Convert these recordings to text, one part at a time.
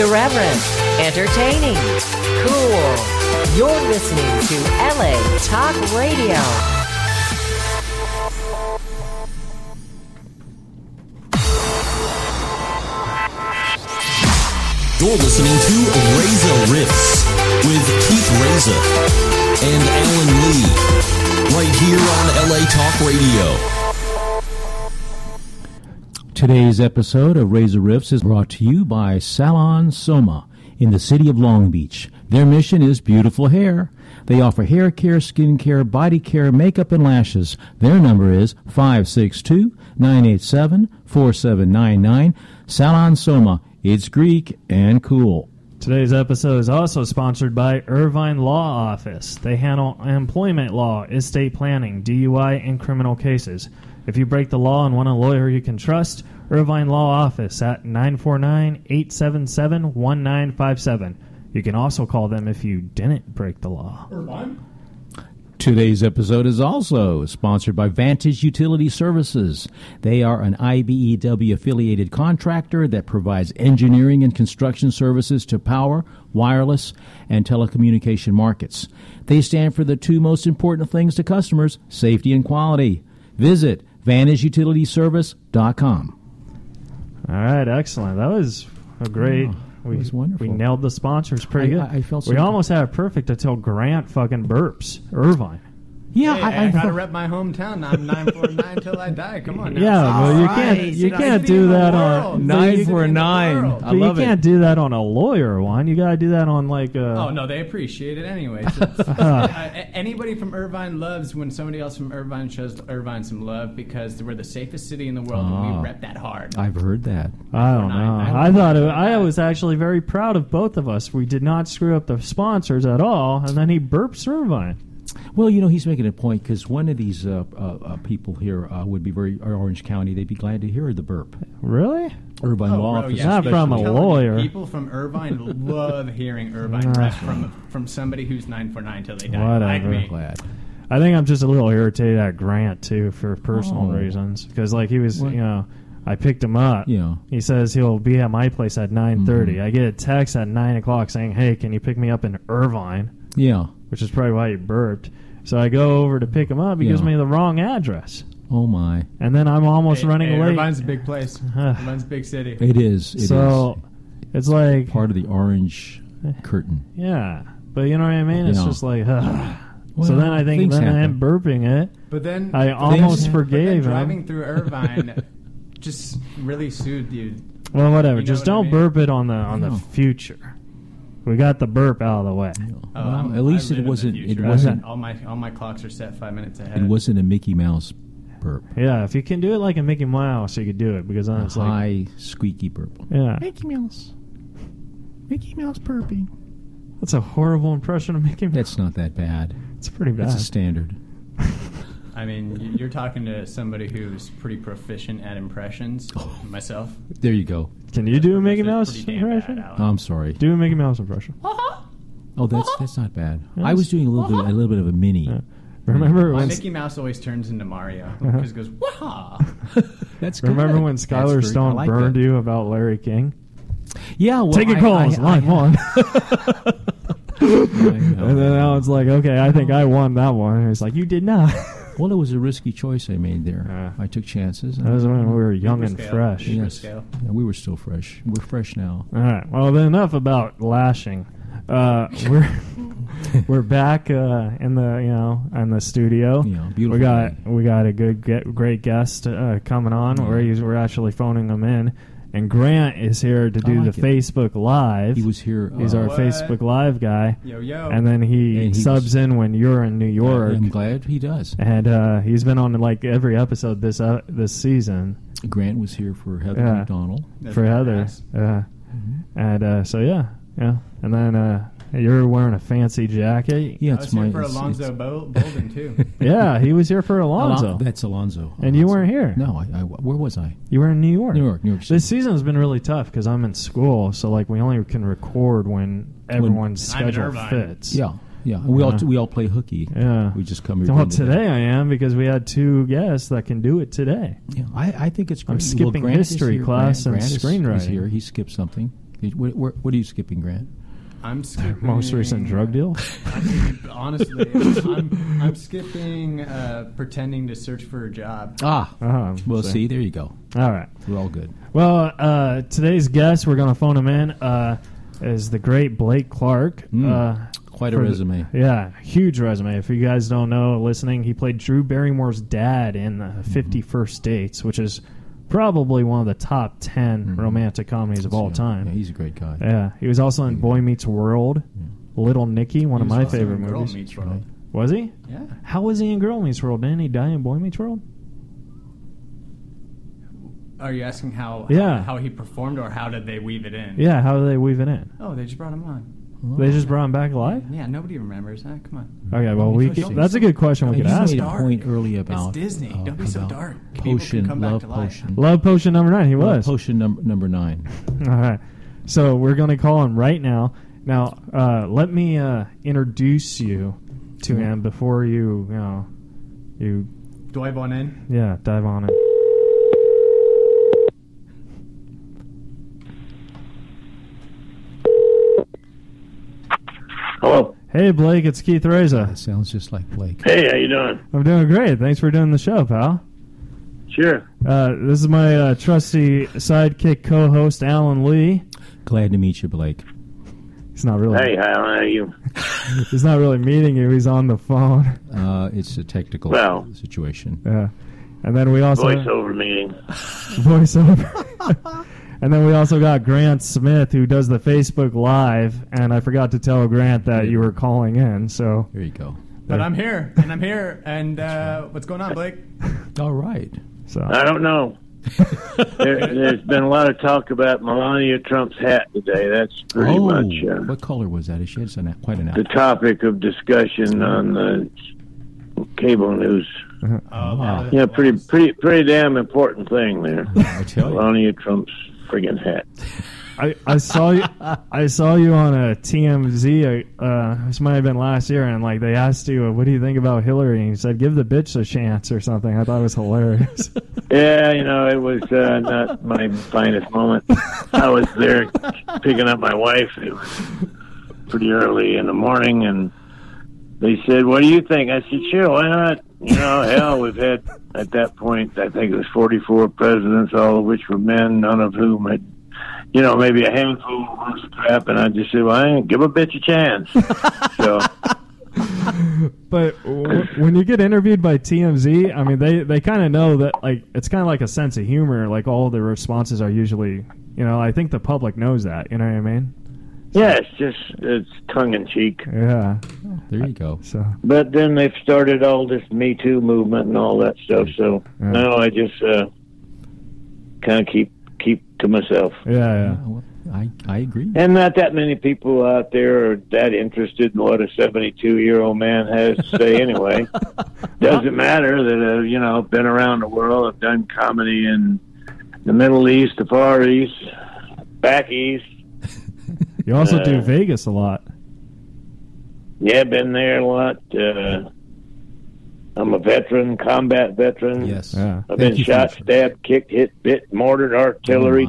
Irreverent, entertaining, cool. You're listening to LA Talk Radio. You're listening to Reza Riffs with Keith Reza and Alan Lee, right here on LA Talk Radio. Today's episode of Reza Riffs is brought to you by Salon Soma in the city of Long Beach. Their mission is beautiful hair. They offer hair care, skin care, body care, makeup, and lashes. Their number is 562-987-4799. Salon Soma. It's Greek and cool. Today's episode is also sponsored by Irvine Law Office. They handle employment law, estate planning, DUI, and criminal cases. If you break the law and want a lawyer you can trust, Irvine Law Office at 949-877-1957. You can also call them if you didn't break the law. Irvine? Today's episode is also sponsored by Vantage Utility Services. They are an IBEW-affiliated contractor that provides engineering and construction services to power, wireless, and telecommunication markets. They stand for the two most important things to customers, safety and quality. Visit VantageUtilityService.com. All right, excellent. That was a great... It was wonderful. We nailed the sponsors pretty good. I felt so we good. almost had it perfect until Grant fucking burps. Irvine. Yeah, I gotta rep my hometown. I'm 949 till I die. Come on now. Yeah, well, you Right. can't do that on 949. I love it. You can't do that on a lawyer one. You gotta do that on like a... Oh no, they appreciate it anyway. Anybody from Irvine loves when somebody else from Irvine shows Irvine some love because we're the safest city in the world and we rep that hard. I've heard that. I don't know. I was actually very proud of both of us. We did not screw up the sponsors at all, and then he burps Irvine. Well, you know, he's making a point because one of these people here would be Orange County. They'd be glad to hear the burp. Really? Irvine Law Office. Not from a lawyer. People from Irvine love hearing Irvine rep from somebody who's 949 till they die. Whatever. Like me. Glad. I think I'm just a little irritated at Grant, too, for personal reasons. Because, like, he was, I picked him up. Yeah. He says he'll be at my place at 9:30. Mm-hmm. I get a text at 9 o'clock saying, hey, can you pick me up in Irvine? Yeah. Which is probably why he burped. So I go over to pick him up. He gives me the wrong address. Oh, my. And then I'm almost running late. Irvine's a big place. Irvine's a big city. It is. It so it's like... part of the orange curtain. Yeah. But you know what I mean? It's just like... Well, so then I think then happen. him burping it, But then I almost forgave him. Driving through Irvine just really soothed you. Well, whatever. You know Just what I don't mean? burp it on the future. We got the burp out of the way. Well, at least I live it in the wasn't. future. It wasn't. All my clocks are set 5 minutes ahead. It wasn't a Mickey Mouse burp. Yeah, if you can do it like a Mickey Mouse, you could do it because then it's like High squeaky burp. yeah. Mickey Mouse burping. That's a horrible impression of Mickey Mouse. That's not that bad. It's pretty bad. That's a standard. I mean, you're talking to somebody who's pretty proficient at impressions. Myself. There you go. Can you do a Mickey It's Mouse pretty damn bad, impression? Alan. I'm sorry. Do a Mickey Mouse impression. Oh, that's not bad. Yes. I was doing a little bit of a mini. Yeah. Remember My when Mickey Mouse always turns into Mario. Because he goes, wah! That's good. Remember when That's Skylar very- Stone I like burned that. you about Larry King? Yeah, well, Take your calls, line one. And And then now it's like, okay, I think I won that one. And it's like, you did not. Well, it was a risky choice I made there. Yeah. I took chances. That was when we were young and Scale. fresh. Yeah. Yes. Scale. Yeah, we were still fresh. We're fresh now. All right. Well, then enough about lashing. We're back in the studio. Yeah, beautiful. We got a great guest coming on. Yeah. We're actually phoning him in, and Grant is here to do like the it. Facebook Live. He was here. He's our What? Facebook Live guy, Yo, yo. and then he And he subs was- in when you're in New York. I'm glad he does. And he's been on like every episode this season Grant was here for Heather Yeah. McDonald. That's for Heather. badass. And so yeah. And then you're wearing a fancy jacket. Yeah, I it's was my. here for it's- Alonzo Bolden, too. Yeah, he was here for Alonzo. That's Alonzo. And you weren't here. No, where was I? You were in New York. New York City. This season has been really tough because I'm in school, so like we only can record when everyone's I'm in schedule Irvine. fits. Yeah. And we all play hooky. Yeah. We just come here. Well, during the day. today I am because we had two guests that can do it today. Yeah, I think it's great. I'm skipping Grant is history here. class and Grant is screenwriting. here. He skipped something. What are you skipping, Grant? I'm skipping... Most recent drug deal? Honestly, I'm skipping pretending to search for a job. Well, see, there you go. All right. We're all good. Well, today's guest, we're going to phone him in, is the great Blake Clark. Quite a resume. Huge resume. If you guys don't know, listening, he played Drew Barrymore's dad in 50 First Dates, which is probably one of the top 10 romantic comedies of all time. Yeah, he's a great guy. Yeah, he was also in Boy Meets World, Little Nicky, one of my favorite movies. Girl Meets World. Was he? Yeah. How was he in Girl Meets World? Didn't he die in Boy Meets World? Are you asking how he performed, or how did they weave it in? Yeah, how did they weave it in? Oh, they just brought him on. They just brought him back alive? Yeah, nobody remembers. Come on. Okay, well, that's a good question we could ask You him. made a point earlier about... It's Disney. Don't be so about dark. People can come back to life. Love Potion number 9, he was. Potion number 9. All right. So we're going to call him right now. Now, let me introduce you to him before you Dive on in? Yeah, dive on in. Hello. Hey, Blake, it's Keith Reza. That sounds just like Blake. Hey, how you doing? I'm doing great. Thanks for doing the show, pal. Sure. This is my trusty sidekick co-host, Alan Lee. Glad to meet you, Blake. He's not really. Hey, how are you? He's not really meeting you. He's on the phone. It's a technical situation. Yeah. And then we also... Voiceover meeting. Voiceover. And then we also got Grant Smith, who does the Facebook Live, and I forgot to tell Grant that you were calling in, so... There you go. But I'm here, and what's going on, Blake? All right. So I don't know. There's been a lot of talk about Melania Trump's hat today. That's pretty much... what color was that? She had quite an the outfit. topic of discussion on the cable news. Wow. Yeah, pretty damn important thing there. I tell you. Melania Trump's friggin' hat. I saw you. I saw you on a TMZ. This might have been last year, and like they asked you, "What do you think about Hillary?" And you said, "Give the bitch a chance" or something. I thought it was hilarious. Yeah, it was not my finest moment. I was there picking up my wife. It was pretty early in the morning, and they said, "What do you think?" I said, "Sure, why not?" Hell, we've had, at that point, I think it was 44 presidents, all of which were men, none of whom had, maybe a handful of worth of crap. And I just said, well, give a bitch a chance. So. But when you get interviewed by TMZ, I mean, they kind of know that, like, it's kind of like a sense of humor. Like, all the responses are usually, I think the public knows that. You know what I mean? Yeah, it's tongue-in-cheek. Yeah. There you go. So, but then they've started all this Me Too movement and all that stuff. So now I just kind of keep to myself. Yeah. Well, I agree. And not that many people out there are that interested in what a 72-year-old man has to say anyway. Doesn't matter that I've been around the world. I've done comedy in the Middle East, the Far East, back east. You also do Vegas a lot. Yeah, been there a lot. I'm a veteran, combat veteran. Yes. Yeah. I've been shot, stabbed, kicked, hit, bit, mortared, artillery.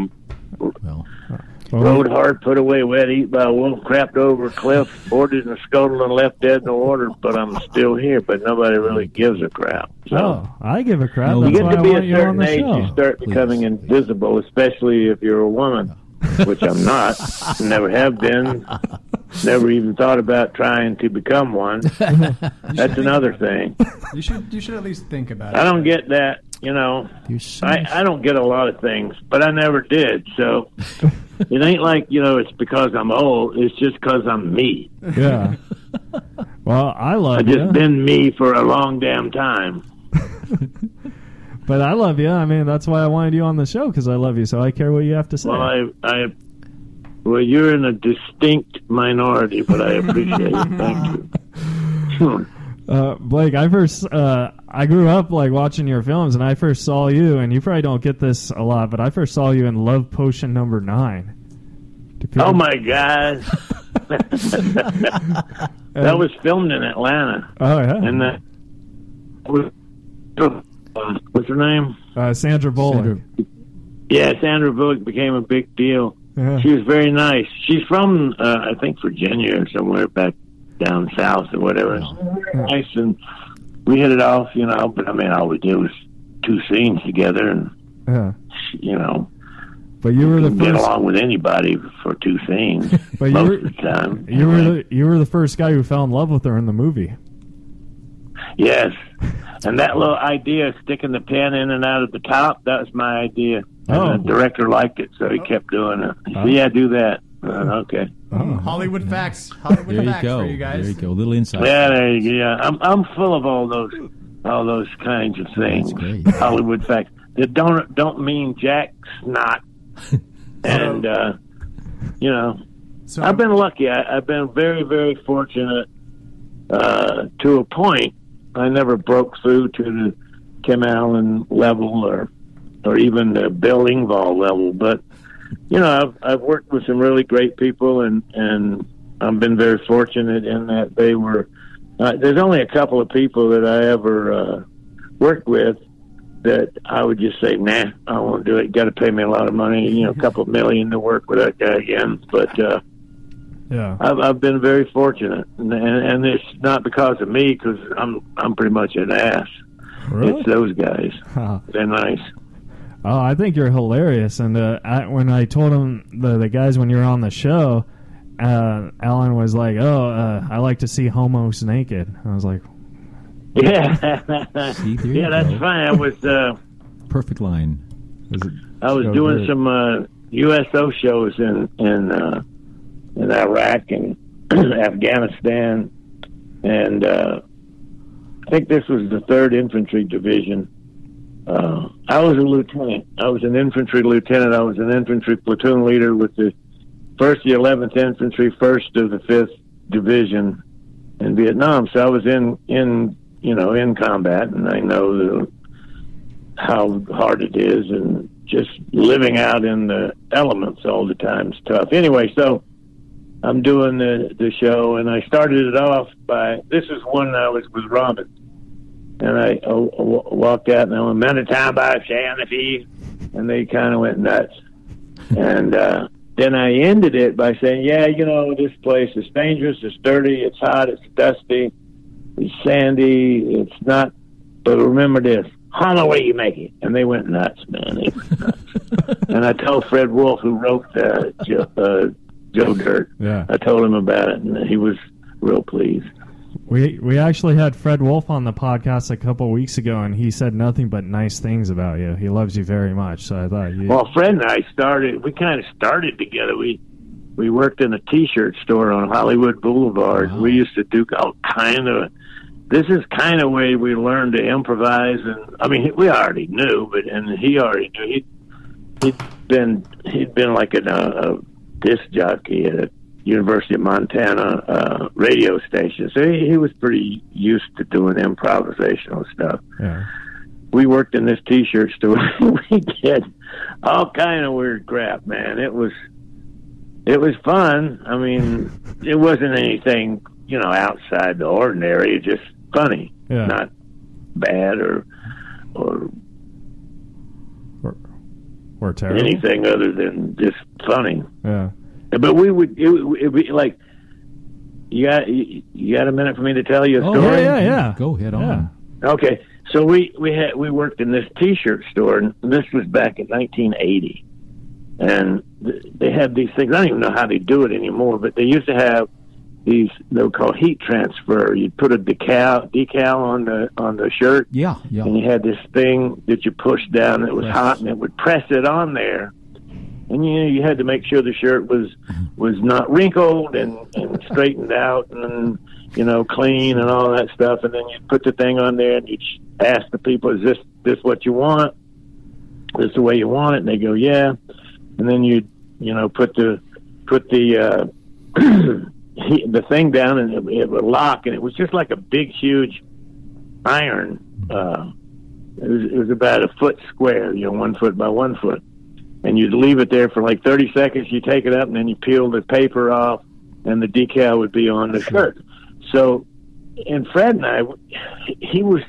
Rode hard, put away wet, eat by a wolf, crapped over a cliff, boarded in a scuttle and left dead in the water, but I'm still here, but nobody really gives a crap. So I give a crap. No, you That's get why to I be want a you on certain the age, show. you start becoming invisible, especially if you're a woman, which I'm not, never have been, never even thought about trying to become one. That's another thing. You should at least think about it. I don't get that, I don't get a lot of things, but I never did, so it ain't like, it's because I'm old, it's just because I'm me. Yeah. Well, I love I've you. just been me for a long damn time. But I love you. I mean, that's why I wanted you on the show, because I love you, so I care what you have to say. Well, you're in a distinct minority, but I appreciate it. Thank you. Blake, I grew up like watching your films, and I first saw you, and you probably don't get this a lot, but I first saw you in Love Potion number 9. Oh my God. That was filmed in Atlanta. Oh, yeah. And what's her name? Sandra Bullock. Yeah, Sandra Bullock became a big deal. She was very nice. She's from, I think, Virginia or somewhere back down south or whatever. Nice, and we hit it off, but I mean, all we did was 2 scenes together, and, But you were the get first. along with anybody for 2 scenes But most of the time. You were the first guy who fell in love with her in the movie. Yes. And that little idea of sticking the pen in and out at the top, that was my idea. And the director liked it, so he kept doing it. He said, yeah, do that. Okay. Hollywood facts. Hollywood There you facts go. for you guys. There you go. A little insight. Yeah, there you go. Yeah. I'm full of all those kinds of things. That's great. Hollywood facts. That don't mean jack snot. And, So I've been lucky. I've been very, very fortunate to a point. I never broke through to the Tim Allen level or even the Bill Engvall level. But, I've worked with some really great people, and I've been very fortunate in that they were there's only a couple of people that I ever worked with that I would just say, nah, I won't do it. You got to pay me a lot of money, a couple of million to work with that guy again. But Yeah. I've been very fortunate, and it's not because of me, because I'm pretty much an ass. Really? It's those guys. They're nice. Oh, I think you're hilarious. And when I told him the guys when you were on the show, Alan was like, I like to see homos naked. I was like, Yeah, See, there you yeah, that's go. fine. I was Perfect line. doing some USO shows in Iraq and Afghanistan, and I think this was the 3rd Infantry Division. I was a lieutenant. I was an infantry lieutenant. I was an infantry platoon leader with the 1st, the 11th Infantry, 1st of the 5th Division in Vietnam. So I was in combat, and I know how hard it is, and just living out in the elements all the time is tough. Anyway, so I'm doing the show, and I started it off by, this is when I was with Robin, and I walked out, and I went, "Time by Shanafee," and they kind of went nuts. And then I ended it by saying, yeah, this place is dangerous, it's dirty, it's hot, it's dusty, it's sandy, it's not, but remember this, holler where you make it. And they went nuts, man. They went nuts. And I told Fred Wolf, who wrote Joe Dirt, yeah. I told him about it, and he was real pleased. We actually had Fred Wolf on the podcast a couple of weeks ago, and he said nothing but nice things about you. He loves you very much. So I thought Well, Fred and I we kind of started together. We worked in a T-shirt store on Hollywood Boulevard. Wow. We used to do all kind of. This is kind of way we learned to improvise, and I mean, we already knew, and he already knew. He'd been like a disc jockey at a University of Montana radio station, so he was pretty used to doing improvisational stuff. Yeah. We worked in this T-shirt store. We did all kind of weird crap, man. It was fun. I mean, it wasn't anything, outside the ordinary. It's just funny, Yeah. not bad or Or terrible. anything other than just funny. Yeah. But it would be like, you got a minute for me to tell you a Oh, story? Yeah. Go ahead on. Okay, so we worked in this T-shirt store, and this was back in 1980, and they had these things. I don't even know how they do it anymore, but they used to have these, they were called heat transfer. You'd put a decal on the shirt, Yeah. and you had this thing that you pushed down that was hot, and it would press it on there. And you had to make sure the shirt was not wrinkled and straightened out and clean and all that stuff. And then you'd put the thing on there and you'd ask the people, "Is this what you want? Is this the way you want it?" And they go, "Yeah." And then you'd put the the thing down, and it would lock, and it was just like a big huge iron. It was about a foot square, 1 foot by 1 foot. And you'd leave it there for like 30 seconds. You take it up, and then you peel the paper off, and the decal would be on the shirt. So, and Fred and I, he was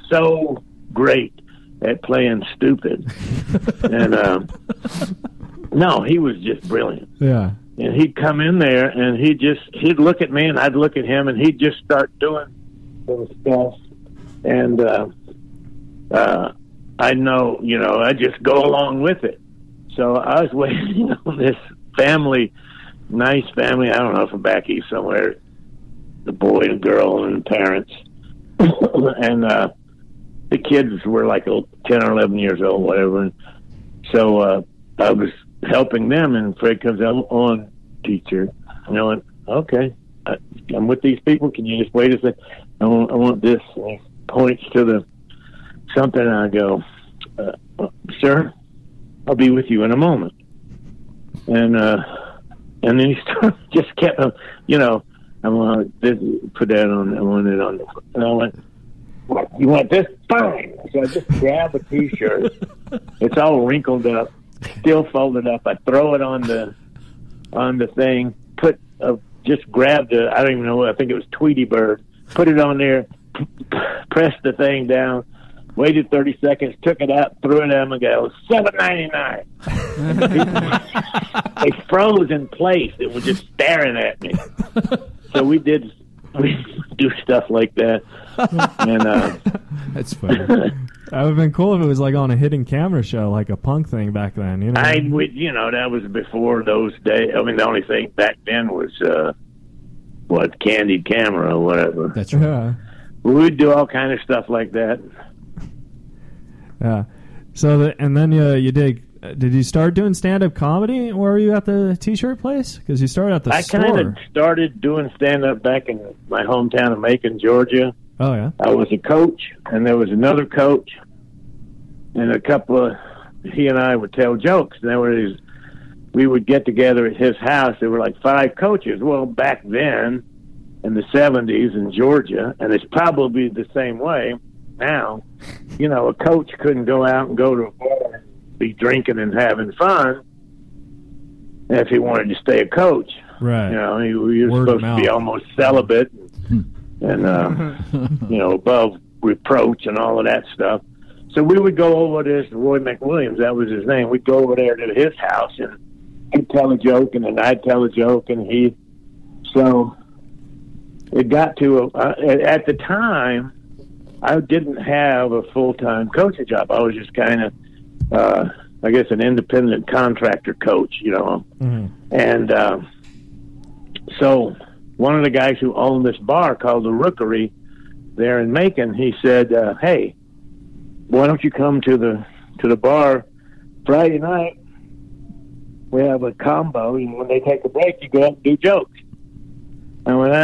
so great at playing stupid, and No, he was just brilliant. Yeah. And he'd come in there, and he'd look at me, and I'd look at him, and he'd just start doing some stuff. And I know, I'd just go along with it. So I was waiting on this family, nice family, I don't know, from back east somewhere, the boy and girl and parents. And the kids were like 10 or 11 years old, whatever. And so I was helping them, and Fred comes out on, teacher. And I went, okay, I'm with these people. Can you just wait a second? I want this. And he points to the something, and I go, sir, I'll be with you in a moment. And then he just kept, I want to put that on. I want it on. And I went, what, you want this? Fine. So I just grab a T-shirt. It's all wrinkled up, still folded up. I throw it on the thing. Just grabbed I don't even know. I think it was Tweety Bird. Put it on there. Pressed the thing down. Waited 30 seconds. Took it out. Threw it at him and go, $7.99. They froze in place. It was just staring at me. So we do stuff like that. And that's funny. That would have been cool if it was like on a hidden camera show, like a punk thing back then. That was before those days. I mean, the only thing back then was candid camera or whatever. That's right. Yeah. We'd do all kind of stuff like that. Yeah. So then you did you start doing stand-up comedy, or were you at the T-shirt place? Because you started at the store. I kind of started doing stand-up back in my hometown of Macon, Georgia. Oh, yeah? I was a coach, and there was another coach, and he and I would tell jokes. And we would get together at his house. There were like 5 coaches. Well, back then, in the 70s in Georgia, and it's probably the same way now, a coach couldn't go out and go to a bar and be drinking and having fun if he wanted to stay a coach. Right. He was supposed to be almost celibate and above reproach and all of that stuff. So we would go over to this Roy McWilliams, that was his name. We'd go over there to his house, and he'd tell a joke, and then I'd tell a joke, and so it got to at the time, I didn't have a full-time coaching job. I was just kind of, I guess, an independent contractor coach, Mm-hmm. And so one of the guys who owned this bar called the Rookery there in Macon, he said, hey, why don't you come to the bar Friday night? We have a combo, and when they take a break, you go up and do jokes. I went,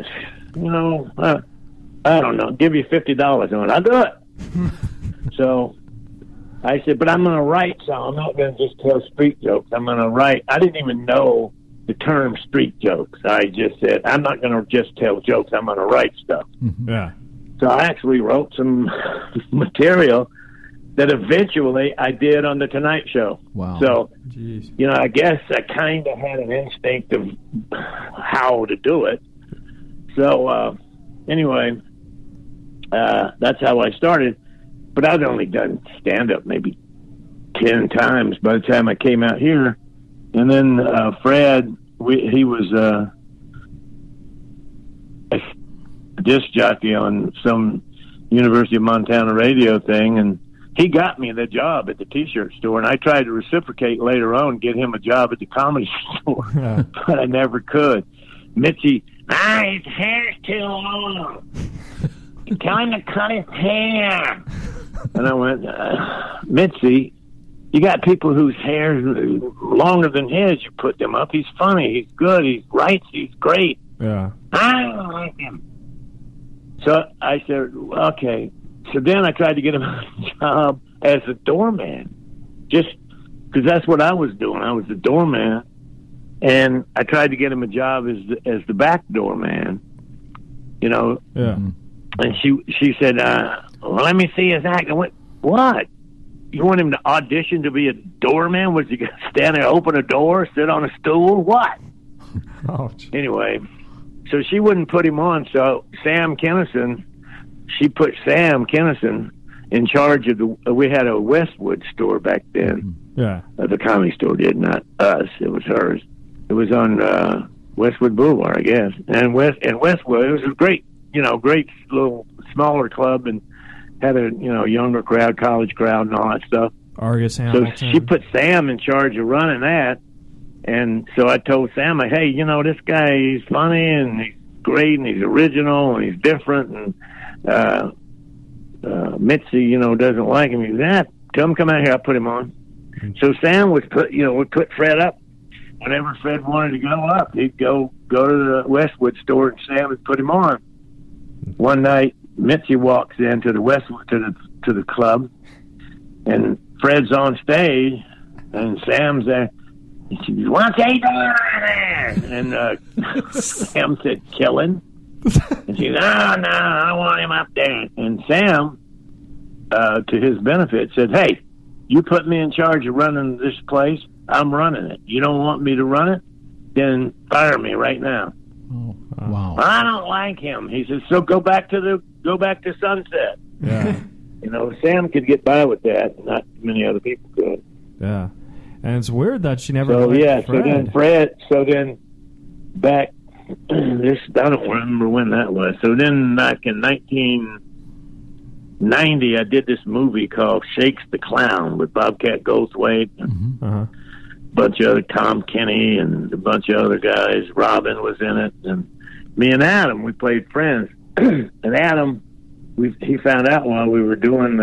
I don't know, give you $50 on it. I'll do it. So I said, but I'm going to write some. I'm not going to just tell street jokes. I'm going to write. I didn't even know the term street jokes. I just said, I'm not going to just tell jokes. I'm going to write stuff. Yeah. So I actually wrote some material that eventually I did on the Tonight Show. Wow. So, Jeez. I guess I kind of had an instinct of how to do it. So, anyway, that's how I started. But I'd only done stand-up maybe 10 times by the time I came out here. And then Fred, he was a disc jockey on some University of Montana radio thing, and he got me the job at the T-shirt store, and I tried to reciprocate later on, get him a job at the comedy store, but I never could. Mitzi, his hair's too long. Tell him to cut his hair. And I went, Mitzi, you got people whose hair's longer than his. You put them up. He's funny. He's good. He writes. He's great. Yeah. I don't like him. So I said, okay. So then I tried to get him a job as a doorman, just because that's what I was doing. I was the doorman, and I tried to get him a job as the back doorman. Yeah. And she said, well, let me see his act. I went, what? You want him to audition to be a doorman? Was he going to stand there, open a door, sit on a stool? What? Ouch. Anyway, so she wouldn't put him on. So she put Sam Kinison in charge of we had a Westwood store back then. Yeah. The Comedy Store did, not us. It was hers. It was on Westwood Boulevard, I guess. And Westwood, it was a great little smaller club, and had a younger crowd, college crowd, and all that stuff. Argus Hamilton. So she put Sam in charge of running that, and so I told Sam, hey, this guy, he's funny and he's great and he's original and he's different, and Mitzi, doesn't like him. He said, tell him come out here, I'll put him on. So Sam would put Fred up. Whenever Fred wanted to go up, he'd go to the Westwood store, and Sam would put him on. One night, Mitzi walks into the Westwood to the club, and Fred's on stage, and Sam's there. And she goes, "What's he doing right there?" And Sam said, "Killing." And she goes, "No, I want him up there." And Sam, to his benefit, said, "Hey, you put me in charge of running this place. I'm running it. You don't want me to run it? Then fire me right now." Oh, wow. I don't like him. He says, "So go back to Sunset." Yeah. Sam could get by with that. Not many other people could. Yeah. And it's weird that she never So liked Fred. So then back this, I don't remember when that was. So then back in 1990, I did this movie called Shakes the Clown with Bobcat Goldthwait, Mm-hmm. Uh-huh. a bunch of other, Tom Kenny and a bunch of other guys. Robin was in it, and me and Adam, we played friends. And Adam, he found out while we were doing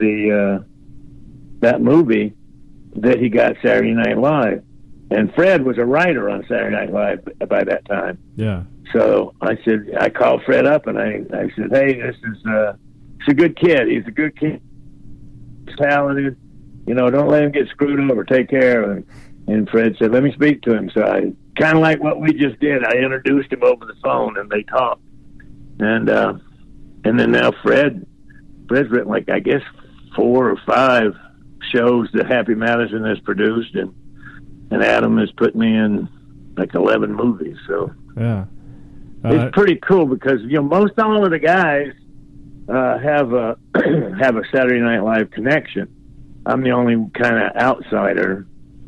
that movie that he got Saturday Night Live, and Fred was a writer on Saturday Night Live by that time. Yeah. So I called Fred up, and I said, "Hey, this is he's a good kid. He's a good kid. He's talented. Don't let him get screwed over. Take care of him." And Fred said, "Let me speak to him." So I, kind of like what we just did, I introduced him over the phone, and they talked. And then now Fred's written, like, I guess 4 or 5 shows that Happy Madison has produced, and Adam has put me in like 11 movies. So Yeah. it's pretty cool because most all of the guys have a Saturday Night Live connection. I'm the only kind of outsider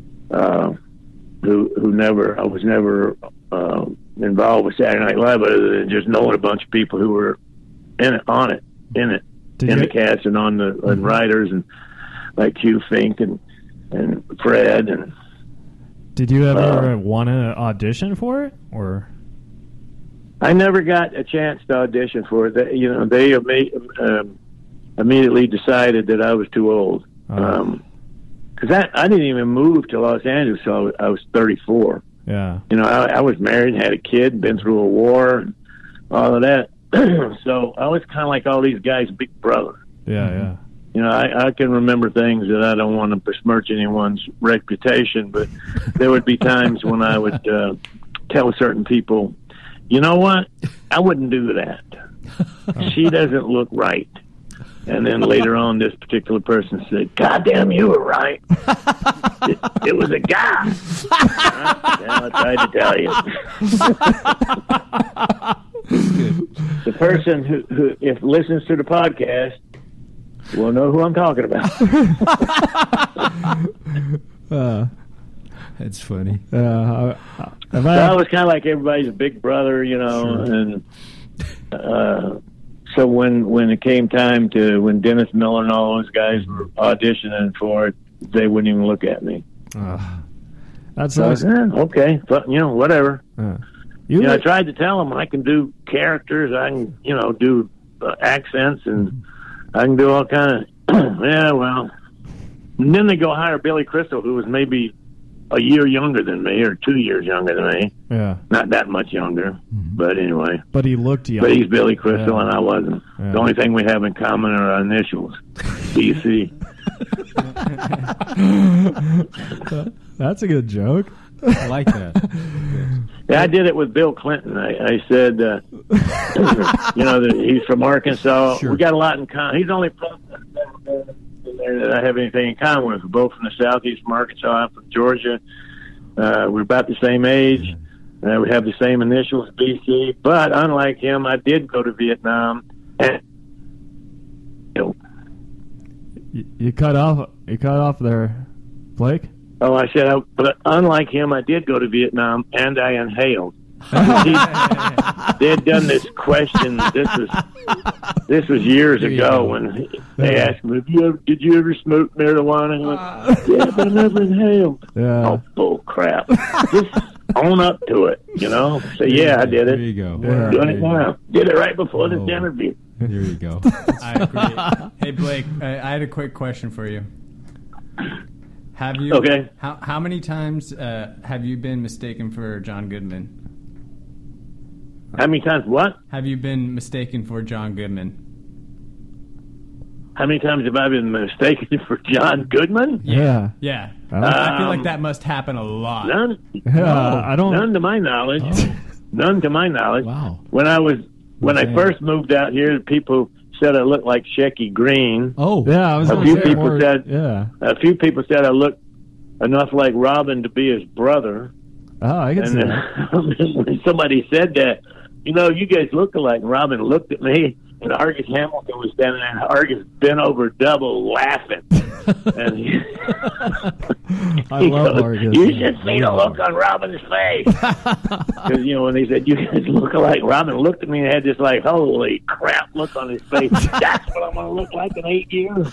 who I was never involved with Saturday Night Live, other than just knowing a bunch of people who were in the cast and on the and writers, and like Hugh Fink and Fred. And did you ever want to audition for it, or? I never got a chance to audition for it. They immediately decided that I was too old. Because I didn't even move to Los Angeles until I was 34. Yeah. I was married, had a kid, been through a war, and all of that. So I was kind of like all these guys' big brother. Yeah, yeah. I can remember things that I don't want to besmirch anyone's reputation, but there would be times when I would tell certain people, "You know what? I wouldn't do that. She doesn't look right." And then later on, this particular person said, "God damn, you were right. It was a guy." I tried to tell you. The person who if listens to the podcast will know who I'm talking about. That's funny. I was kind of like everybody's big brother, sure. And so when it came time when Dennis Miller and all those guys were auditioning for it, they wouldn't even look at me. That's so okay, but whatever. I tried to tell them I can do characters, I can do accents, and I can do all kind of yeah. Well, and then they go hire Billy Crystal, who was maybe a year younger than me, or 2 years younger than me. Yeah, not that much younger, but anyway. But he looked young. But he's Billy Crystal, and I wasn't. Yeah. The only thing we have in common are our initials, BC. That's a good joke. I like that. Yeah, I did it with Bill Clinton. I said, that he's from Arkansas. Sure. We got a lot in common. He's the only president that I have anything in common with. We're both from the southeast from Arkansas. I'm from Georgia. We're about the same age. We have the same initials, BC. But unlike him, I did go to Vietnam. And You cut off there, Blake. Oh, I said, but unlike him, I did go to Vietnam and I inhaled. They had done this question. This was years ago when they asked me, "Did you ever smoke marijuana?" And I went, "Yeah, but I never inhaled." Yeah. Oh, bull crap! Just own up to it, you know. So yeah, I did it. There you go. Yeah. Doing it now. Did it right before this interview. There you go. I agree. Hey, Blake, I had a quick question for you. Have you? Okay. How many times have you been mistaken for John Goodman? How many times? What? Have you been mistaken for John Goodman? How many times have I been mistaken for John Goodman? Yeah. Yeah. I feel like that must happen a lot. None. I don't. None to my knowledge. Oh. None to my knowledge. Wow. When I first moved out here, people said I looked like Shecky Green. Oh. Yeah, I was A gonna few say people more- said- Yeah. A few people said I looked enough like Robin to be his brother. Oh, I can see And that. when somebody said that, you know, you guys look alike. And Robin looked at me, and Argus Hamilton was standing there, and Argus bent over double laughing. And I he love goes, Argus. "You should see the look on Robin's face." Because, you know, when they said, "You guys look alike," Robin looked at me and had this, like, holy crap look on his face. That's what I'm going to look like in 8 years.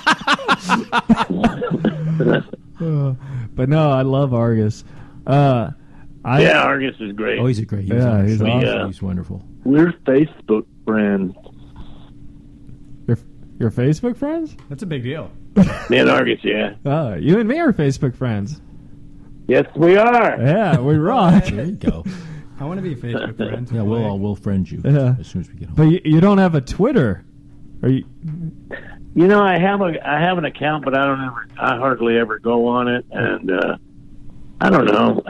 But no, I love Argus. Yeah, Argus is great. Oh, he's a great. Yeah, he's awesome. He's wonderful. We're Facebook friends. Your Facebook friends? That's a big deal. Me and Argus, yeah. You and me are Facebook friends. Yes, we are. Yeah, we rock. There you go. I want to be Facebook friends. Yeah, with Blake. we'll friend you Yeah. as soon as we get home. But you don't have a Twitter. Are you? You know, I have an account, but I hardly ever go on it, and I don't know.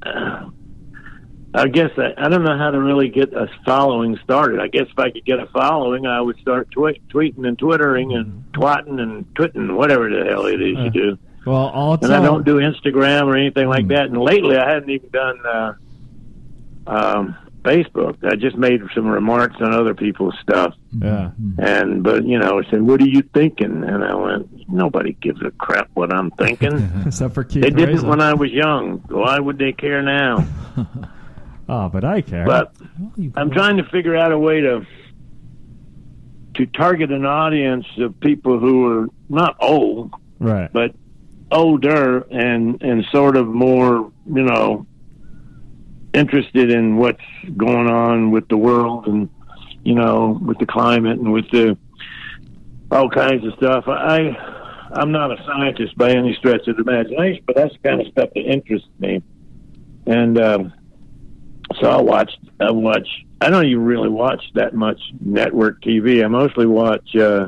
I guess I don't know how to really get a following started. I guess if I could get a following, I would start tweeting and twittering and twatting and twitting, whatever the hell it is you do. Well, I'll And I don't do Instagram or anything like that. And lately, I haven't even done Facebook. I just made some remarks on other people's stuff. Yeah. But you know, I said, "What are you thinking?" And I went, "Nobody gives a crap what I'm thinking." Except for Keith They didn't Reza. when I was young. Why would they care now? Oh, but I care. But I'm trying to figure out a way to target an audience of people who are not old, right. but older and sort of more, you know, interested in what's going on with the world and, you know, with the climate and with the all kinds of stuff. I'm not a scientist by any stretch of the imagination, but that's the kind of stuff that interests me. And so I watch. I don't even really watch that much network TV. I mostly watch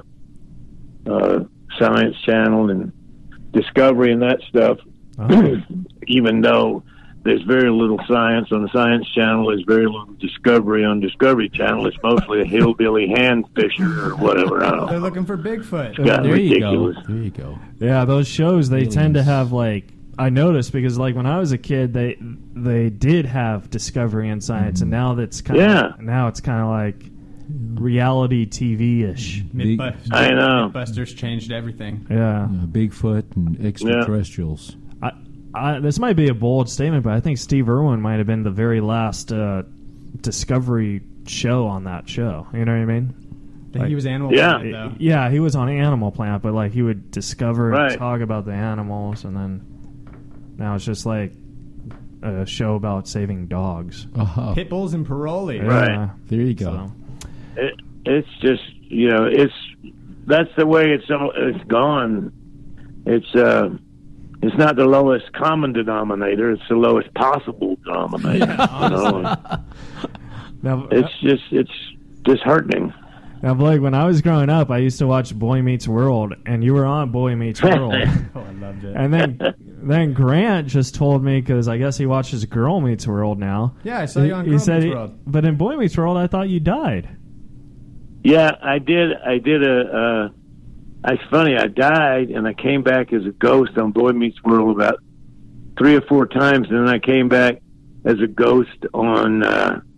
Science Channel and Discovery and that stuff. Oh. Even though there's very little science on the Science Channel, there's very little Discovery on Discovery Channel. It's mostly a hillbilly hand fisher or whatever. I don't They're know. looking for Bigfoot. Got There you go. ridiculous. There you go. Yeah, those shows they tend to Aliens. have like I noticed because like when I was a kid they did have Discovery and Science and now that's kind of now it's kind of like reality TV-ish. Mythbusters, I know. Mythbusters changed everything. Yeah. Bigfoot and extraterrestrials. This might be a bold statement, but I think Steve Irwin might have been the very last Discovery show on that show. You know what I mean? I think he was Animal Yeah. Planet, though. Yeah, he was on Animal Planet, but like he would discover and Right. talk about the animals, and then now it's just like a show about saving dogs. Pit bulls and parolee. Right. Yeah. There you go. So, It's just, you know, that's the way it's gone. It's not the lowest common denominator; it's the lowest possible denominator. You know? now, It's disheartening. now, Blake, when I was growing up, I used to watch Boy Meets World, and you were on Boy Meets World. Oh, I loved it. And then Grant just told me, because I guess he watches Girl Meets World now. Yeah, I saw you on He Girl said Meets World. But in Boy Meets World, I thought you died. Yeah, I did. It's funny. I died, and I came back as a ghost on Boy Meets World about 3 or 4 times, and then I came back as a ghost on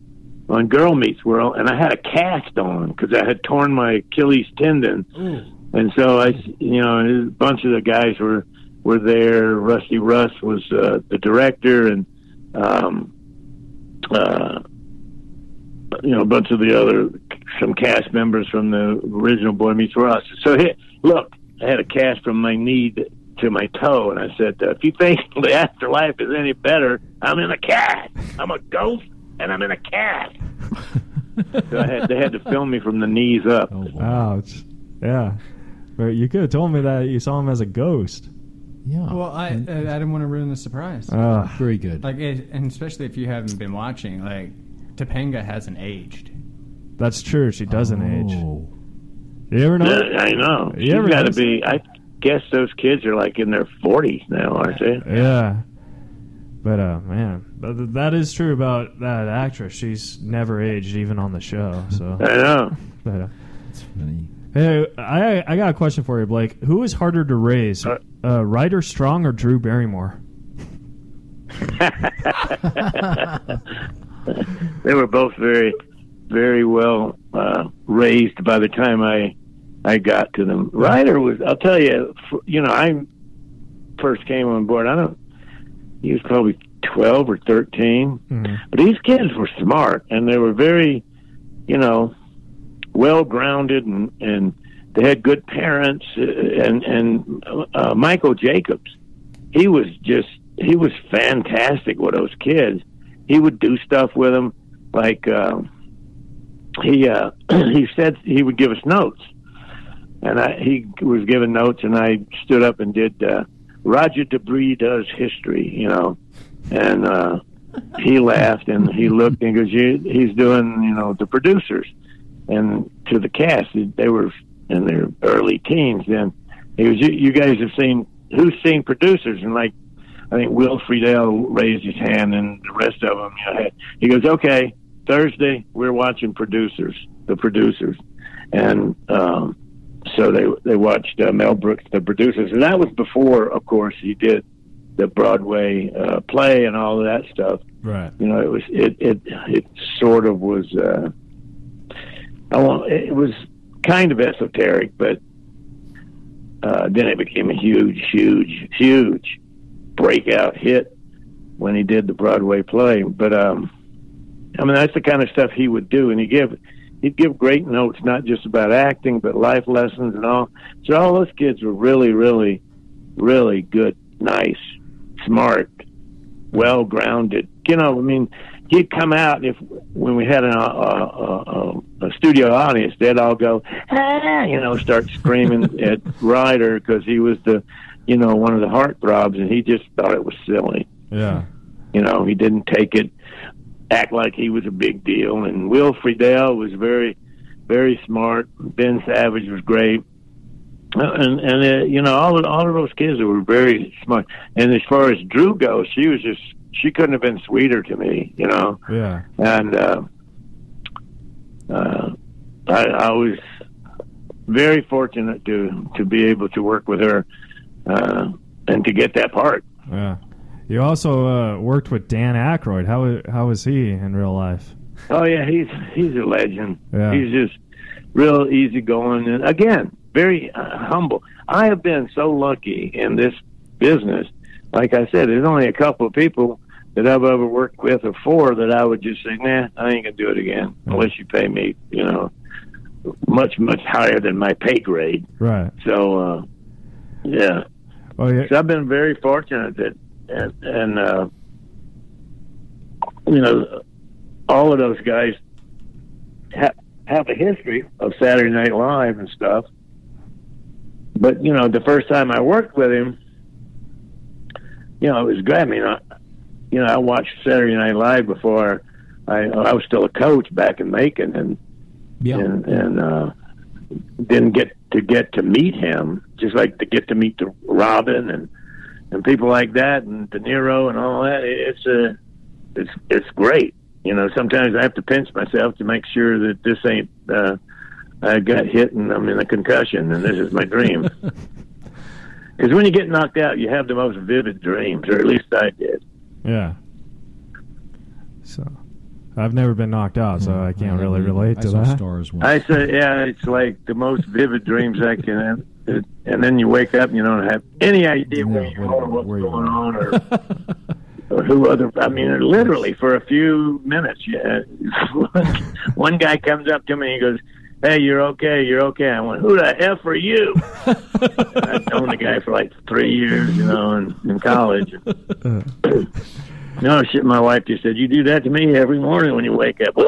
Girl Meets World, and I had a cast on because I had torn my Achilles tendon, And so a bunch of the guys were there. Rusty Russ was the director, and a bunch of some cast members from the original Boy Meets Ross. So look, I had a cast from my knee to my toe, and I said, if you think the afterlife is any better, I'm in a cast. I'm a ghost, and I'm in a cast. So they had to film me from the knees up. Oh, wow. Ouch. Yeah. But you could have told me that you saw him as a ghost. Yeah. Well, I didn't want to ruin the surprise. Very good. And especially if you haven't been watching, Topanga hasn't aged. That's true. She doesn't age. You ever know? I know. She's got to be. I guess those kids are in their 40s now, aren't they? Yeah. But man, that is true about that actress. She's never aged, even on the show. So I know. But, It's funny. hey, I got a question for you, Blake. Who is harder to raise, Ryder Strong or Drew Barrymore? They were both very, very well raised by the time I got to them. Ryder was, I'll tell you, I first came on board, he was probably 12 or 13. Mm-hmm. But these kids were smart, and they were very, well-grounded, and they had good parents. And Michael Jacobs, he was fantastic with those kids. He would do stuff with them, he said he would give us notes, and he was giving notes, and I stood up and did Roger Debris Does History, and he laughed, and he looked and goes, he's doing, the producers, and to the cast, they were in their early teens then. He goes, you guys have who's seen producers? And I think Will Friedle raised his hand, and the rest of them, he goes, okay, Thursday we're watching the producers, and so they watched Mel Brooks, the producers, and that was before, of course, he did the Broadway play and all of that stuff. Right. It sort of was. It was kind of esoteric, but then it became a huge breakout hit when he did the Broadway play. But that's the kind of stuff he would do, and he'd give great notes, not just about acting, but life lessons and all. So all those kids were really, really, really good, nice, smart, well-grounded. He'd come out, when we had a studio audience, they'd all go, start screaming at Ryder because he was one of the heartthrobs, and he just thought it was silly. Yeah. He didn't take it, act like he was a big deal. And Will Friedle was very, very smart. Ben Savage was great. And all of those kids were very smart. And as far as Drew goes, she couldn't have been sweeter to me, Yeah. And I was very fortunate to be able to work with her and to get that part. Yeah. You also worked with Dan Aykroyd. How was he in real life? Oh yeah, he's a legend. Yeah. He's just real easygoing, and again, very humble. I have been so lucky in this business. Like I said, there's only a couple of people that I've ever worked with, or for, that I would just say, nah, I ain't gonna do it again unless you pay me, much higher than my pay grade. Right. So, yeah. Oh yeah. So I've been very fortunate that, and all of those guys have a history of Saturday Night Live and stuff. But the first time I worked with him, it was great. I watched Saturday Night Live before I was still a coach back in Macon, and didn't get to meet him, just like to get to meet the Robin and people like that, and De Niro and all that. It's great. Sometimes I have to pinch myself to make sure that this ain't I got hit and I'm in a concussion and this is my dream. Because when you get knocked out, you have the most vivid dreams, or at least I did. Yeah. So, I've never been knocked out, so I can't really relate to I saw that. stars once. I said, yeah, it's like the most vivid dreams I can have. And then you wake up and you don't have any idea where you are, what's going on, or who other. I mean, literally for a few minutes. Yeah, one guy comes up to me and he goes, "Hey, you're okay. You're okay." I went, "Who the F are you?" I've known the guy for like 3 years, in college. No shit, my wife just said, "You do that to me every morning when you wake up."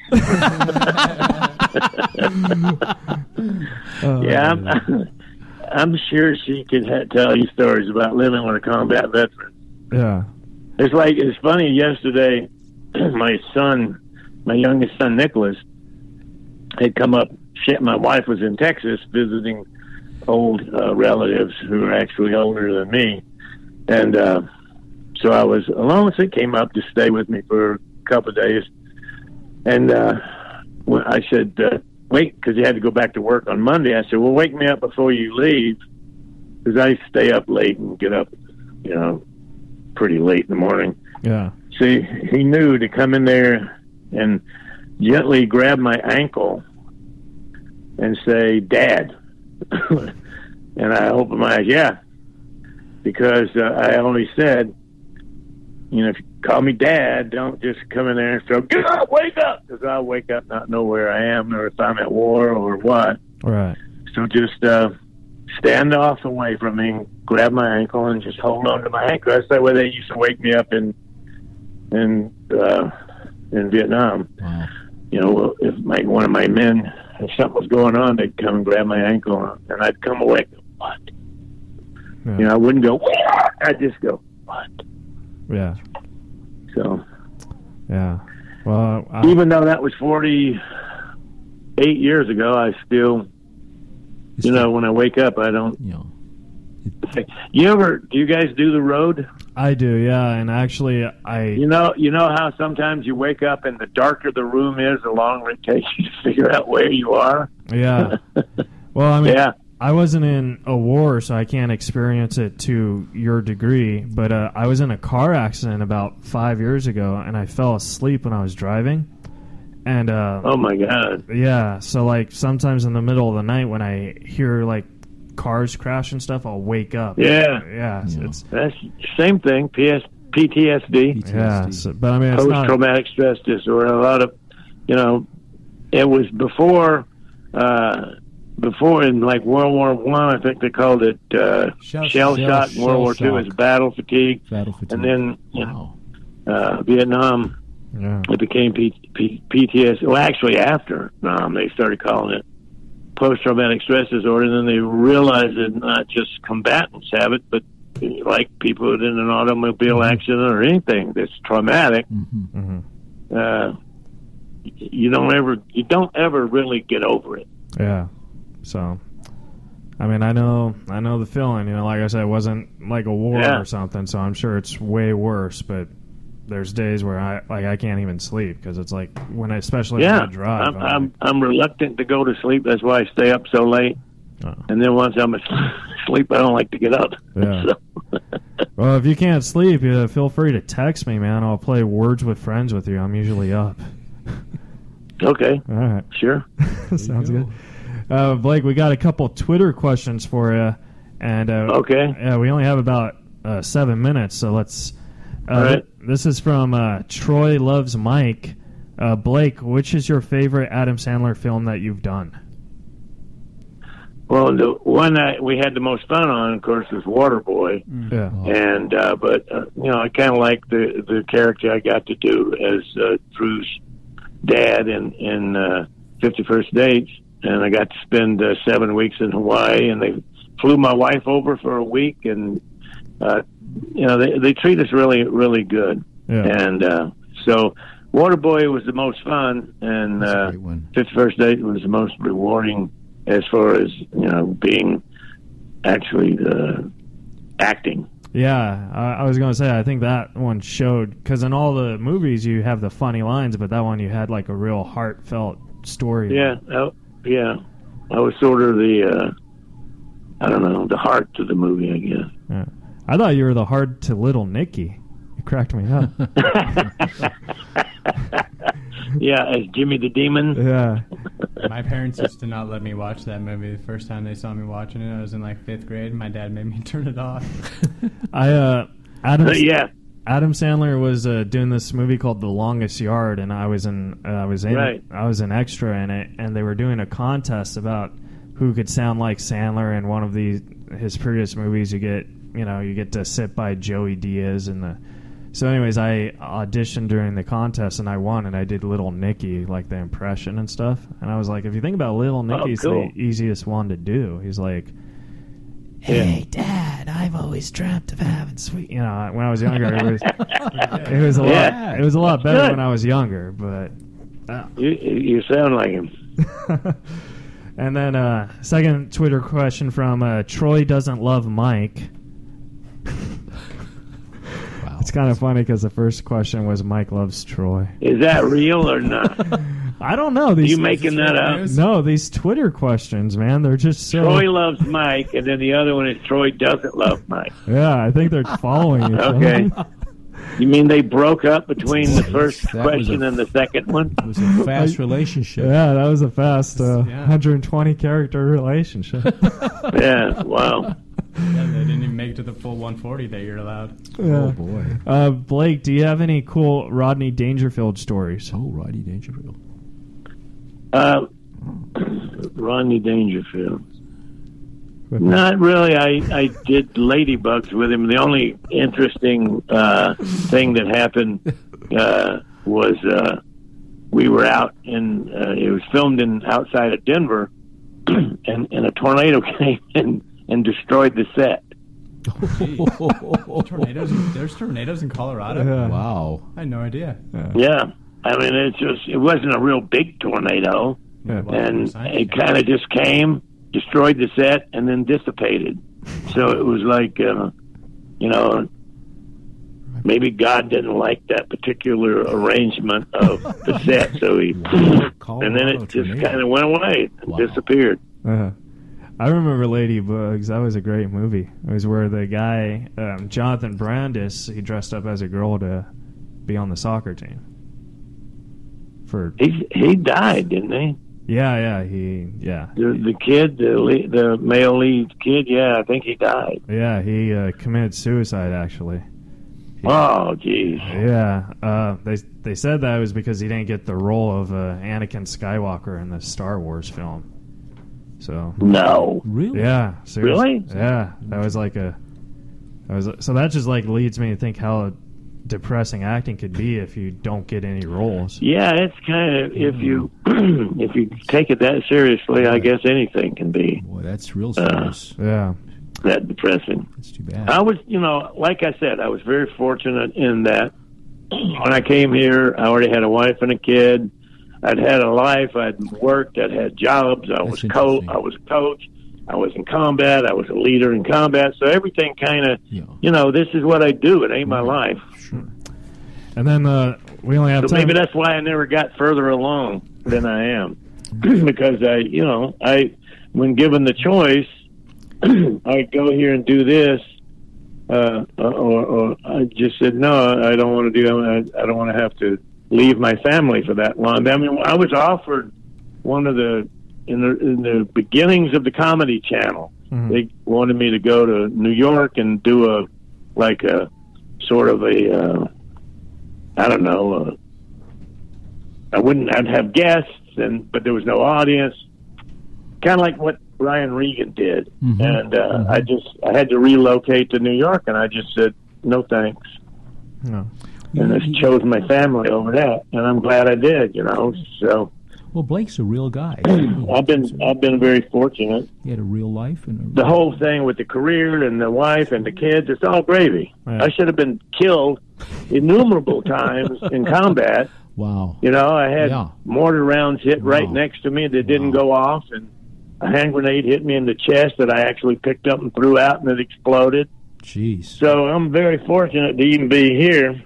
Yeah, I'm sure she could tell you stories about living with a combat veteran. Yeah. It's funny, yesterday, my youngest son, Nicholas, had come up. My wife was in Texas visiting old relatives who are actually older than me. And so I was alone, so he came up to stay with me for a couple of days. And I said, wait, because he had to go back to work on Monday. I said, well, wake me up before you leave, because I stay up late and get up, pretty late in the morning. Yeah. So he knew to come in there and gently grab my ankle and say, "Dad." And I opened my eyes, yeah, because I always said, if you call me Dad, don't just come in there and say, "Get up, wake up," because I'll wake up not know where I am or if I'm at war or what. Right. So just stand off away from me, grab my ankle, and just hold on to my ankle. That's the way they used to wake me up in Vietnam. Wow. If one of my men, if something was going on, they'd come and grab my ankle, and I'd come awake. What? Yeah. I wouldn't go, I'd just go, what? Yeah. So. Yeah. Well, even though that was 48 years ago, I still, when I wake up, I don't. Yeah. Do you guys do the road? I do, yeah, and actually, You know how sometimes you wake up and the darker the room is, the longer it takes you to figure out where you are? Yeah. Well, I mean, yeah. I wasn't in a war, so I can't experience it to your degree, but I was in a car accident about 5 years ago, and I fell asleep when I was driving. And oh, my God. Yeah, so, sometimes in the middle of the night when I hear, cars crash and stuff, I'll wake up. Yeah. It's that's the same thing, PTSD. Yeah, but I mean, it's post-traumatic stress disorder. A lot of, it was before in World War I think they called it shell shock. In World War II was battle fatigue. And then Vietnam, it became PTSD. Well, actually after they started calling it post-traumatic stress disorder, and then they realized that not just combatants have it, but like people in an automobile accident or anything that's traumatic, you don't ever really get over it. Yeah. So, I mean, I know the feeling. Like I said, it wasn't like a war or something, so I'm sure it's way worse. But there's days where I can't even sleep because it's especially when I drive. I'm reluctant to go to sleep. That's why I stay up so late. Oh. And then once I'm asleep, I don't like to get up. Yeah. So. Well, if you can't sleep, feel free to text me, man. I'll play Words with Friends with you. I'm usually up. Okay. All right. Sure. Sounds good. Blake, we got a couple Twitter questions for you, and okay. Yeah, we only have about 7 minutes, so let's. All right. This is from Troy Loves Mike. Blake, which is your favorite Adam Sandler film that you've done? Well, the one that we had the most fun on, of course, was Waterboy. Yeah. And but I kind of like the character I got to do as Drew's dad in 50 First Dates, and I got to spend 7 weeks in Hawaii, and they flew my wife over for a week, and they treat us really, really good. Yeah. And so Waterboy was the most fun, and 50 First Dates was the most rewarding as far as being actually acting. Yeah, I was going to say, I think that one showed, because in all the movies you have the funny lines, but that one you had a real heartfelt story. Yeah, I was sort of the the heart to the movie, I guess. Yeah. I thought you were the heart to Little Nicky. You cracked me up. as Jimmy the Demon. Yeah. My parents used to not let me watch that movie. The first time they saw me watching it, I was in like 5th grade. My dad made me turn it off. Adam Yeah. Sandler was doing this movie called The Longest Yard, and I was an extra in it, and they were doing a contest about who could sound like Sandler in one of his previous movies. You get to sit by Joey Diaz So anyways, I auditioned during the contest and I won, and I did Little Nicky, like the impression and stuff. And I was like, if you think about Little Nicky's the easiest one to do. He's like, "Hey, Dad, I've always dreamt of having sweet." When I was younger, it was a lot. It was a lot better when I was younger, but you sound like him. And then second Twitter question from Troy doesn't love Mike. Wow. It's kind of funny because the first question was Mike loves Troy. Is that real or not? I don't know. Are you making that up? No, these Twitter questions, man, they're just so... Troy loves Mike, and then the other one is Troy doesn't love Mike. Yeah, I think they're following each other. Okay. You mean they broke up between the first question and the second one? It was a fast relationship. Yeah, that was a fast 120-character relationship. Yeah, wow. Yeah, they didn't even make it to the full 140 that you're allowed. Yeah. Oh, boy. Blake, do you have any cool Rodney Dangerfield stories? Oh, Rodney Dangerfield. Rodney Dangerfield. Not really. I did Ladybugs with him. The only interesting thing that happened was we were out in it was filmed outside of Denver, and a tornado came and destroyed the set. There's tornadoes in Colorado? Yeah. Wow. I had no idea. Yeah. I mean, it wasn't a real big tornado, and it kind of just came, destroyed the set, and then dissipated. So it was like, maybe God didn't like that particular arrangement of the set, so and then it just kind of went away and disappeared. I remember Ladybugs. That was a great movie. It was where the guy, Jonathan Brandis, he dressed up as a girl to be on the soccer team. He died, didn't he? Yeah. The kid, the male lead kid, I think he died. Yeah, he committed suicide, actually. Oh, geez. Yeah. They said that was because he didn't get the role of Anakin Skywalker in the Star Wars film. So no, really? Yeah, seriously. Really? Yeah, so that just like leads me to think how depressing acting could be if you don't get any roles. Yeah, it's kind of if you take it that seriously, I guess anything can be. Boy, that's real serious. Yeah, that depressing. That's too bad. I was, like I said, I was very fortunate in that when I came here, I already had a wife and a kid. I'd had a life. I'd worked. I'd had jobs. I was coach. I was in combat. I was a leader in combat. So everything kind of, this is what I do. It ain't my life. Sure. And then we only have so time. Maybe that's why I never got further along than I am, because I when given the choice, I'd go here and do this, or I just said no. I don't want to do. I don't want to have to leave my family for that long. I mean, I was offered one of in the beginnings of the Comedy Channel. Mm-hmm. They wanted me to go to New York and do a sort of I'd have guests, but there was no audience. Kind of like what Ryan Regan did. Mm-hmm. And I had to relocate to New York, and I just said, no thanks. No. And I chose my family over that, and I'm glad I did. So. Well, Blake's a real guy. I've been very fortunate. He had a real life and the whole thing with the career and the wife and the kids. It's all gravy. Yeah. I should have been killed innumerable times in combat. Wow. I had mortar rounds hit right next to me that didn't go off, and a hand grenade hit me in the chest that I actually picked up and threw out, and it exploded. Jeez. So I'm very fortunate to even be here.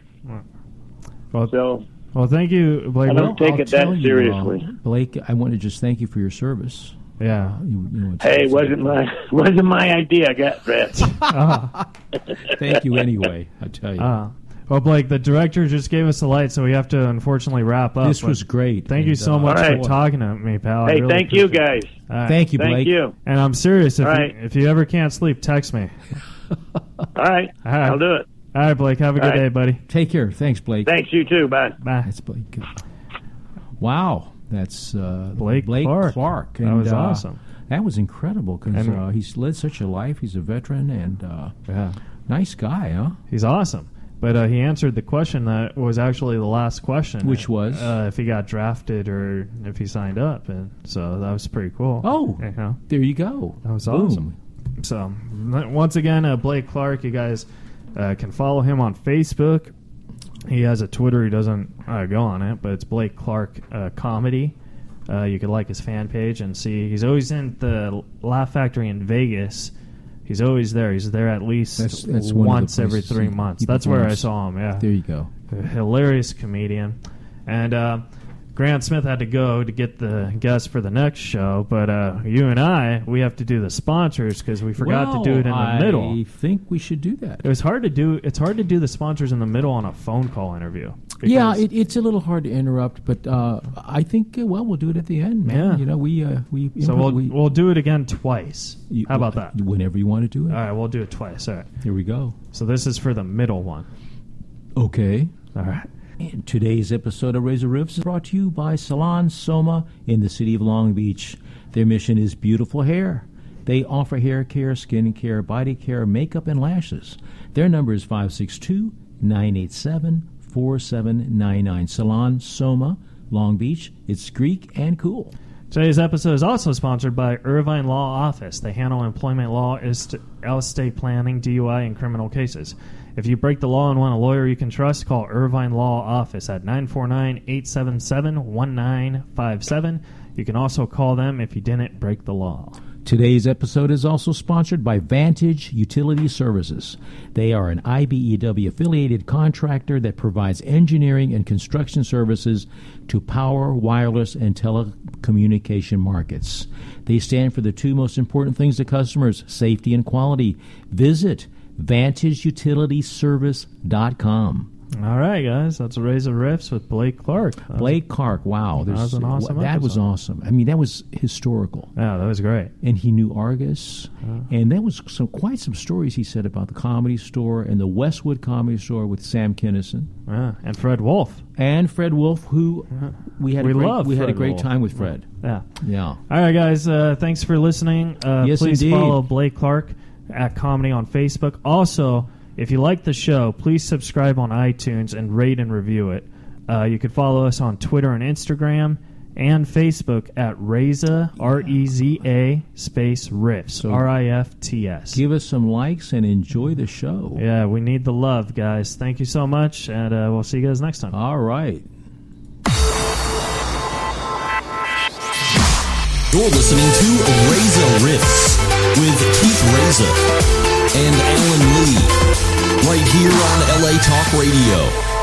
Well, thank you, Blake. I don't take it that seriously. Blake, I want to just thank you for your service. Yeah. Hey, wasn't my idea. I got dressed. Thank you anyway, I tell you. Well, Blake, the director just gave us the light, so we have to unfortunately wrap up. This was great. Thank you so much for talking to me, pal. Hey, I really thank you, appreciate guys. All right. Thank you, Blake. Thank you. And I'm serious. All right. If you ever can't sleep, text me. All right. I'll do it. All right, Blake. Have a good day, buddy. Take care. Thanks, Blake. Thanks, you too. Bye. Bye. That's Blake. Wow. That's Blake Clark. And, That was awesome. That was incredible because he's led such a life. He's a veteran and nice guy, huh? He's awesome. But he answered the question that was actually the last question. Which was? If he got drafted or if he signed up. And so that was pretty cool. Oh, You know? there you go. That was Boom. awesome. So, once again, Blake Clark, you guys can follow him on Facebook. He has a Twitter. He doesn't go on it, but it's Blake Clark Comedy. You could like his fan page and see. He's always in the Laugh Factory in Vegas. He's always there. He's there at least That's once every 3 months. That's where I saw him, yeah. There you go. A hilarious comedian. And Grant Smith had to go to get the guest for the next show, but you and we have to do the sponsors because we forgot to do it in the middle. I think we should do that. It was hard to do. It's hard to do the sponsors in the middle on a phone call interview. Yeah, it's a little hard to interrupt, but I think we'll do it at the end, man. Yeah. You know, we So we'll do it again twice. How about that? Whenever you want to do it. All right, we'll do it twice. All right. Here we go. So this is for the middle one. Okay. All right. And today's episode of Razor Riffs is brought to you by Salon Soma in the city of Long Beach. Their mission is beautiful hair. They offer hair care, skin care, body care, makeup, and lashes. Their number is 562-987-4799. Salon Soma, Long Beach. It's Greek and cool. Today's episode is also sponsored by Irvine Law Office. They handle employment law, estate planning, DUI, and criminal cases. If you break the law and want a lawyer you can trust, call Irvine Law Office at 949-877-1957. You can also call them if you didn't break the law. Today's episode is also sponsored by Vantage Utility Services. They are an IBEW-affiliated contractor that provides engineering and construction services to power, wireless, and telecommunication markets. They stand for the two most important things to customers, safety and quality. Visit VantageUtilityService.com. All right, guys. That's Razor Riffs with Blake Clark. Blake Clark, wow. That was an awesome That was episode. awesome. I mean, that was historical. Yeah, that was great. And he knew Argus. And there was quite some stories he said about the Comedy Store and the Westwood Comedy Store with Sam Kinison. Yeah, and Fred Wolf. And Fred Wolf, who we had a Fred great Wolf. time with Fred. Yeah. Yeah. All right, guys. Thanks for listening. Yes, please indeed. follow Blake Clark at Comedy on Facebook. Also, if you like the show, please subscribe on iTunes and rate and review it. You can follow us on Twitter and Instagram and Facebook at Reza, R-E-Z-A, space Riffs, So R-I-F-T-S. Give us some likes and enjoy the show. Yeah, we need the love, guys. Thank you so much, and we'll see you guys next time. All right. You're listening to Reza Riffs with Keith Reza and Alan Lee, right here on LA Talk Radio.